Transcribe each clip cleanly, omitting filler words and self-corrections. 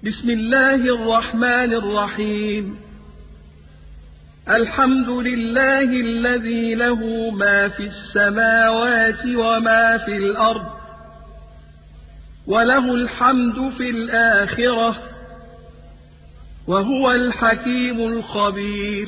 بسم الله الرحمن الرحيم. الحمد لله الذي له ما في السماوات وما في الأرض، وله الحمد في الآخرة، وهو الحكيم الخبير.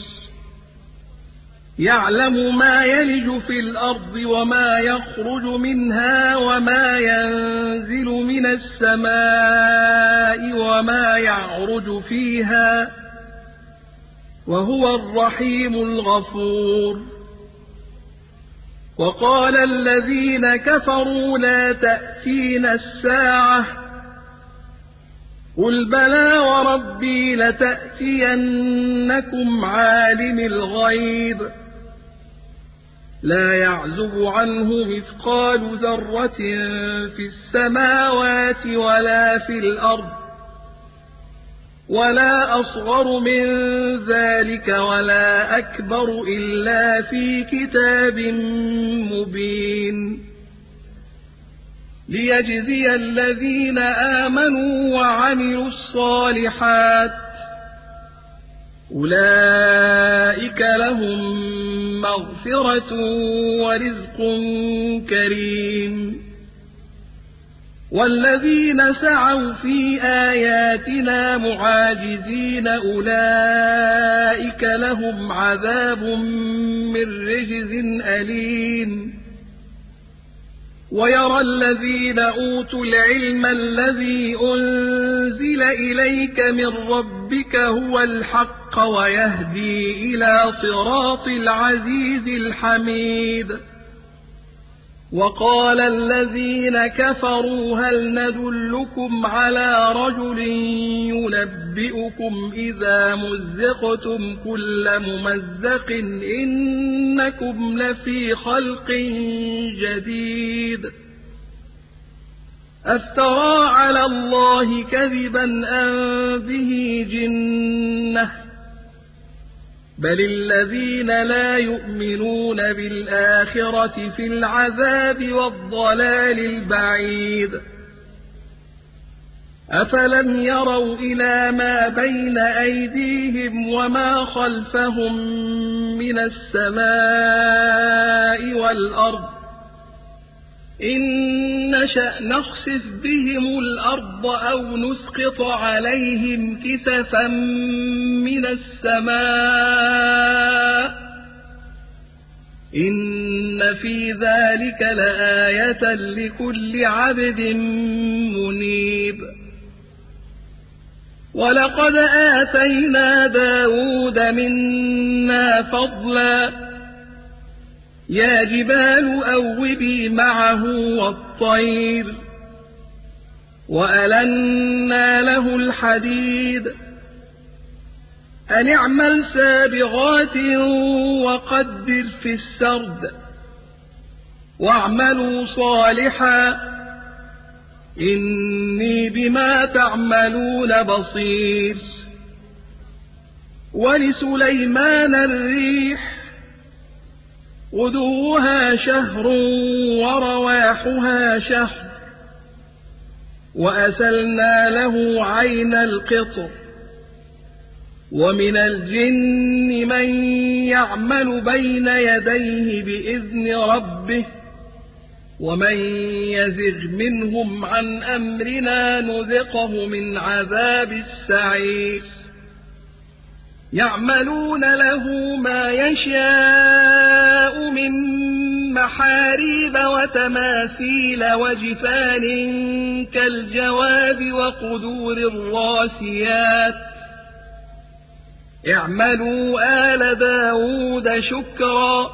يعلم ما يلج في الأرض وما يخرج منها وما ينزل من السماء وما يعرج فيها، وهو الرحيم الغفور. وقال الذين كفروا لا تأتينا الساعة، قل بلى وربي لتأتينكم عالم الغيب لا يعزب عنه مثقال ذرة في السماوات ولا في الأرض، ولا أصغر من ذلك ولا أكبر إلا في كتاب مبين، ليجزي الذين آمنوا وعملوا الصالحات أولئك لهم مغفرة ورزق كريم. والذين سعوا في آياتنا معاجزين أولئك لهم عذاب من رجز أليم. ويرى الذين أوتوا العلم الذي أنزل إليك من ربك هو الحق ويهدي إلى صراط العزيز الحميد. وقال الذين كفروا هل ندلكم على رجل ينبئكم إذا مزقتم كل ممزق إنكم لفي خلق جديد. أفترى على الله كذبا أم به جنة، بل الذين لا يؤمنون بالآخرة في العذاب والضلال البعيد. أفلم يروا إلى ما بين أيديهم وما خلفهم من السماء والأرض إن نشأ نخسف بهم الأرض أو نسقط عليهم كسفا من السماء إن في ذلك لآية لكل عبد منيب. ولقد آتينا داود منا فضلا يا جبال أوبي معه والطير وألنا له الحديد أن اعمل سابغات وقدر في السرد واعملوا صالحا إني بما تعملون بصير. ولسليمان الريح غدوها شهر ورواحها شهر وأسلنا له عين القطر. ومن الجن من يعمل بين يديه بإذن ربه ومن يزغ منهم عن أمرنا نذقه من عذاب السعير. يعملون له ما يشاء من محاريب وتماثيل وجفان كالجواب وقدور الراسيات. اعملوا آل داود شكرا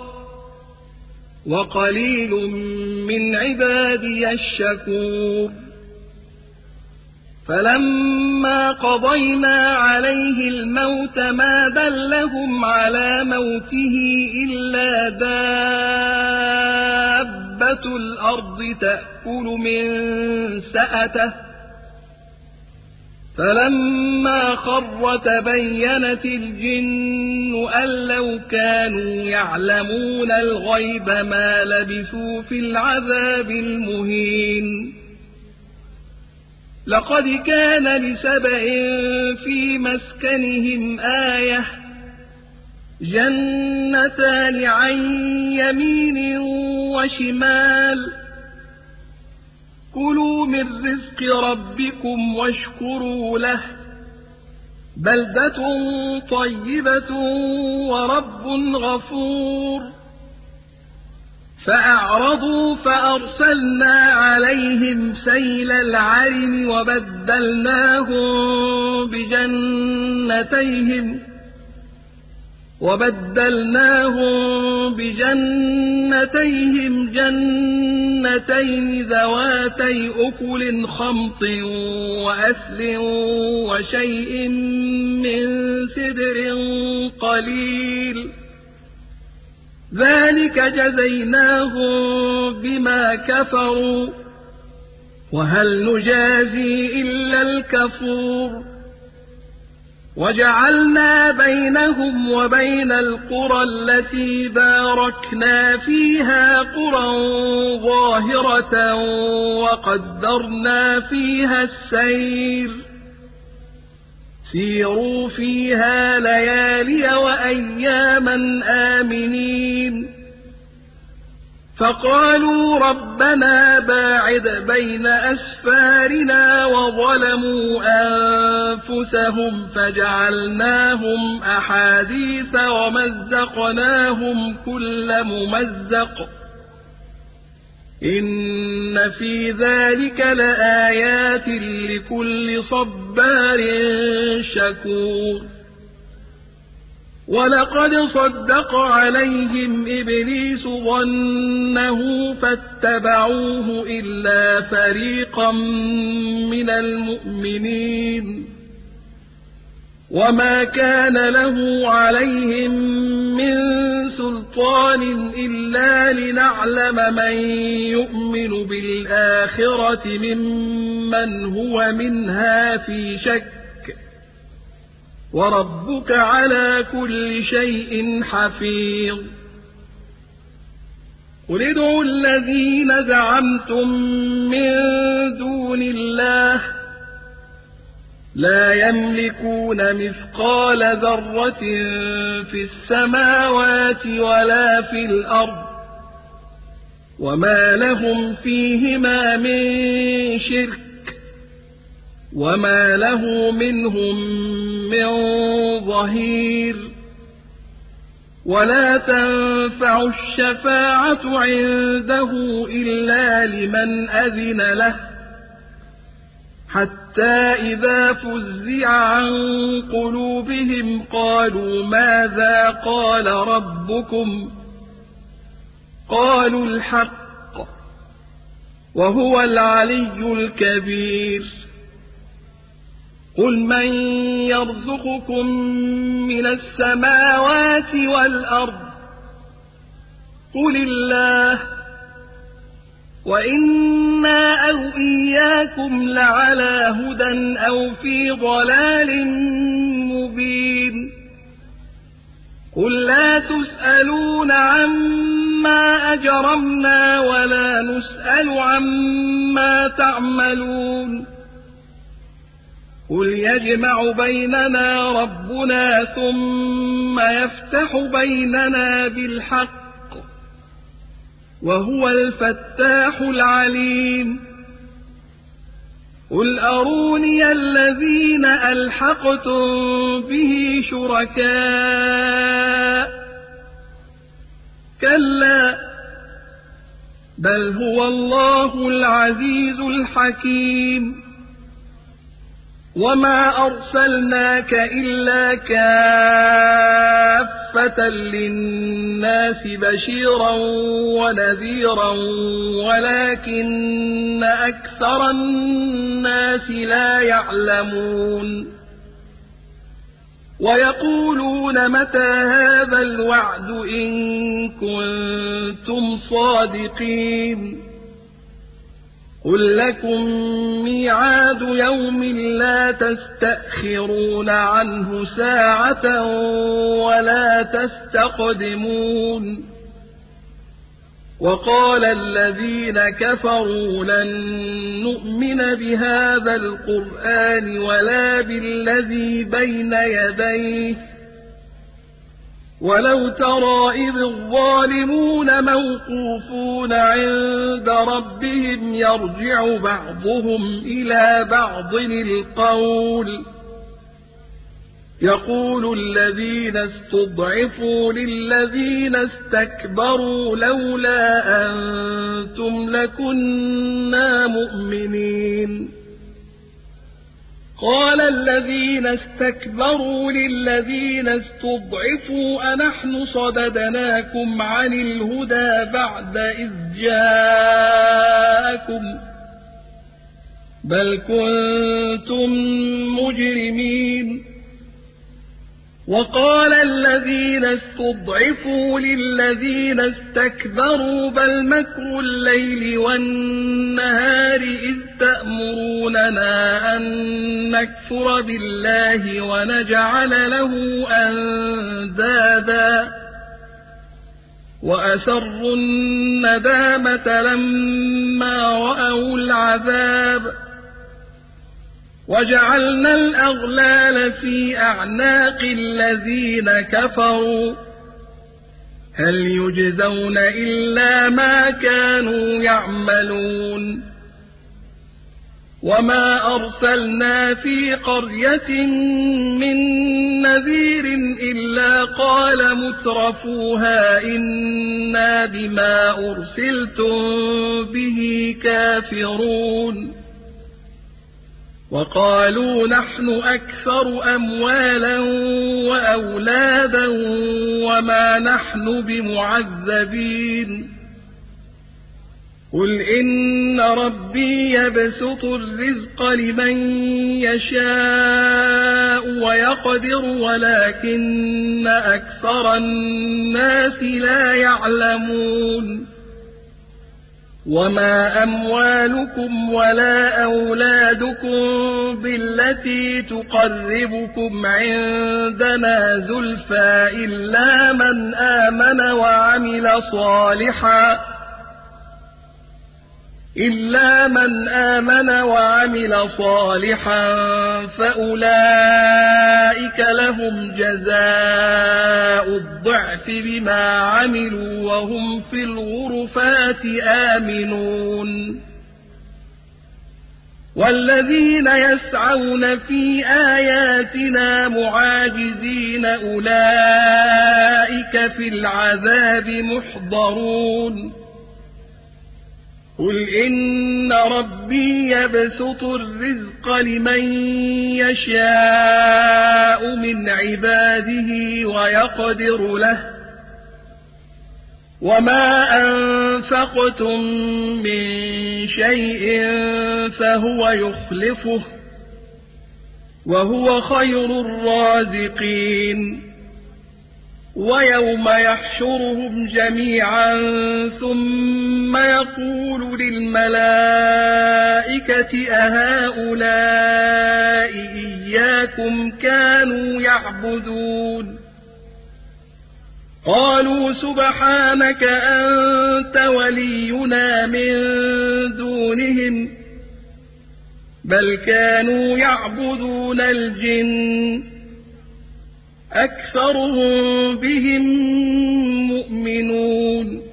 وقليل من عبادي الشكور. فلما قضينا عليه الموت ما دلهم على موته إلا دابة الأرض تأكل من سأته فلما خر تبينت الجن أن لو كانوا يعلمون الغيب ما لبثوا في العذاب المهين لقد كان لسبإ في مسكنهم آية جنتان عن يمين وشمال كلوا من رزق ربكم واشكروا له بلدة طيبة ورب غفور فأعرضوا فأرسلنا عليهم سيل العرم وبدلناهم بجنتيهم جنتين ذواتي أكل خمط وأثل وشيء من سدر قليل ذلك جزيناهم بما كفروا وهل نجازي إلا الكفور وجعلنا بينهم وبين القرى التي باركنا فيها قرى ظاهرة وقدرنا فيها السير سيروا فيها ليالي وأياما آمنين فقالوا ربنا باعد بين أسفارنا وظلموا أنفسهم فجعلناهم أحاديث ومزقناهم كل ممزق إن في ذلك لآيات لكل صبار شكور ولقد صدق عليهم إبليس ظنه فاتبعوه إلا فريقا من المؤمنين وما كان له عليهم من سلطان إلا لنعلم من يؤمن بالآخرة ممن هو منها في شك وربك على كل شيء حفيظ قل ادعوا الذين زعمتم من دون الله لا يملكون مثقال ذرة في السماوات ولا في الأرض وما لهم فيهما من شرك وما له منهم من ظهير ولا تنفع الشفاعة عنده إلا لمن أذن له حتى إذا فزع عن قلوبهم قالوا ماذا قال ربكم قالوا الحق وهو العلي الكبير قل من يرزقكم من السماوات والأرض قل الله وإنا أو إياكم لعلى هدى أو في ضلال مبين قل لا تسألون عما أجرمنا ولا نسأل عما تعملون قل يجمع بيننا ربنا ثم يفتح بيننا بالحق وهو الفتاح العليم قل أروني الذين ألحقتم به شركاء كلا بل هو الله العزيز الحكيم وما أرسلناك إلا كافة للناس بشيرا ونذيرا ولكن أكثر الناس لا يعلمون ويقولون متى هذا الوعد إن كنتم صادقين قل لكم ميعاد يوم لا تستأخرون عنه ساعة ولا تستقدمون وقال الذين كفروا لن نؤمن بهذا القرآن ولا بالذي بين يديه ولو ترى إذ الظالمون موقوفون عند ربهم يرجع بعضهم إلى بعض القول يقول الذين استضعفوا للذين استكبروا لولا أنتم لكنا مؤمنين قال الذين استكبروا للذين استضعفوا أنحن صددناكم عن الهدى بعد إذ جاءكم بل كنتم مجرمين وقال الذين استضعفوا للذين استكبروا بل مكر الليل والنهار إذ تأمروننا أن نكفر بالله ونجعل له أندادا وأسروا الندامة لما رأوا العذاب وجعلنا الأغلال في أعناق الذين كفروا هل يجزون إلا ما كانوا يعملون وما أرسلنا في قرية من نذير إلا قال مترفوها إنا بما أرسلتم به كافرون وقالوا نحن أكثر أموالا وأولادا وما نحن بمعذبين قل إن ربي يبسط الرزق لمن يشاء ويقدر ولكن أكثر الناس لا يعلمون وما أموالكم ولا أولادكم بالتي تقربكم عندنا زلفى إلا من آمن وعمل صالحا فأولئك لهم جزاء الضعف بما عملوا وهم في الغرفات آمنون والذين يسعون في آياتنا معاجزين أولئك في العذاب محضرون قل إن ربي يبسط الرزق لمن يشاء من عباده ويقدر له وما أنفقتم من شيء فهو يخلفه وهو خير الرازقين ويوم يحشرهم جميعا ثم يقول للملائكة أهؤلاء إياكم كانوا يعبدون قالوا سبحانك أنت ولينا من دونهم بل كانوا يعبدون الجن أكثرهم بهم مؤمنون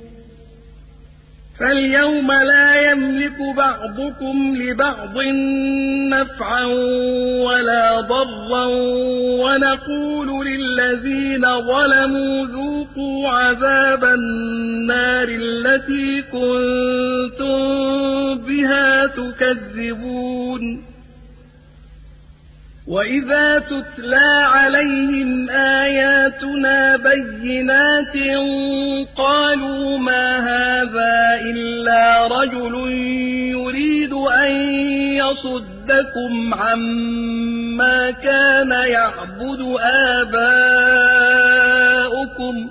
فاليوم لا يملك بعضكم لبعض نفعا ولا ضرا ونقول للذين ظلموا ذوقوا عذاب النار التي كنتم بها تكذبون وإذا تتلى عليهم آياتنا بينات قالوا ما هذا إلا رجل يريد أن يصدكم عما كان يعبد آباؤكم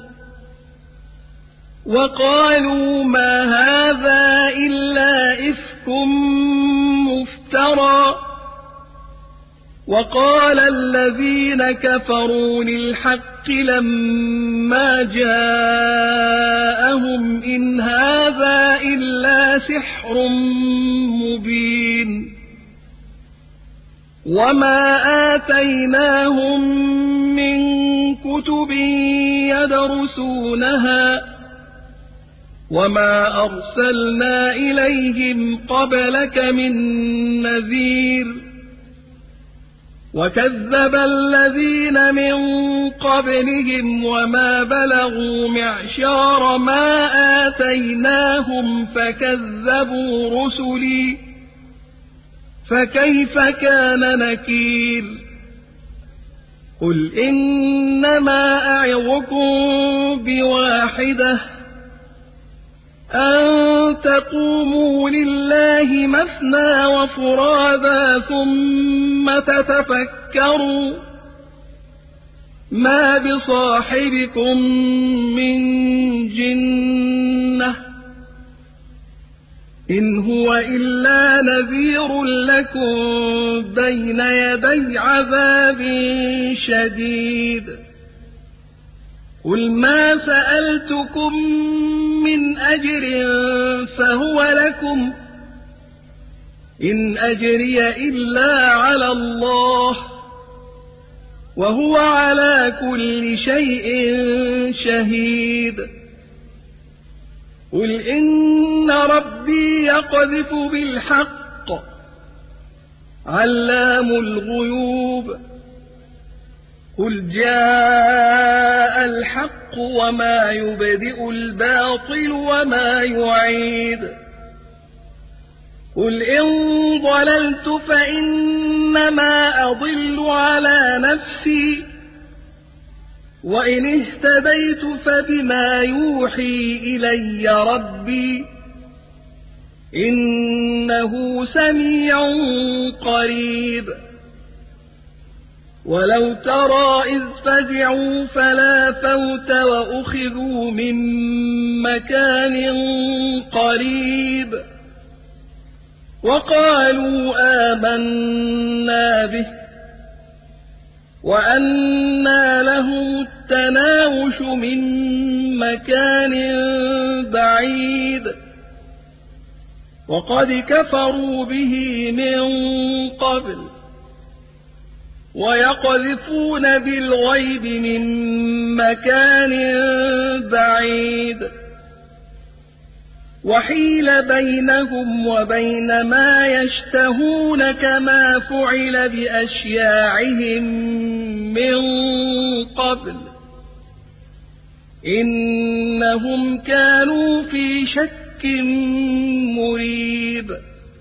وقالوا ما هذا إلا إفك مفترى وقال الذين كفروا للحق لما جاءهم إن هذا إلا سحر مبين وما آتيناهم من كتب يدرسونها وما أرسلنا إليهم قبلك من نذير وكذب الذين من قبلهم وما بلغوا معشار ما آتيناهم فكذبوا رسلي فكيف كان نكير قل إنما أعظكم بواحدة أن تقوموا لله مثنى وفرادا ثم تتفكروا ما بصاحبكم من جنة إن هو إلا نذير لكم بين يدي عذاب شديد قل ما سألتكم من أجر فهو لكم إن أجري إلا على الله وهو على كل شيء شهيد قل إن ربي يقذف بالحق علام الغيوب قل جاء الحق وما يبدئ الباطل وما يعيد قل إن ضللت فإنما أضل على نفسي وإن اهتديت فبما يوحي إلي ربي إنه سميع قريب ولو ترى إذ فزعوا فلا فوت وأخذوا من مكان قريب وقالوا آمنا به وأنى لهم التناوش من مكان بعيد وقد كفروا به من قبل ويقذفون بالغيب من مكان بعيد وحيل بينهم وبين ما يشتهون كما فعل بأشياعهم من قبل إنهم كانوا في شك مريب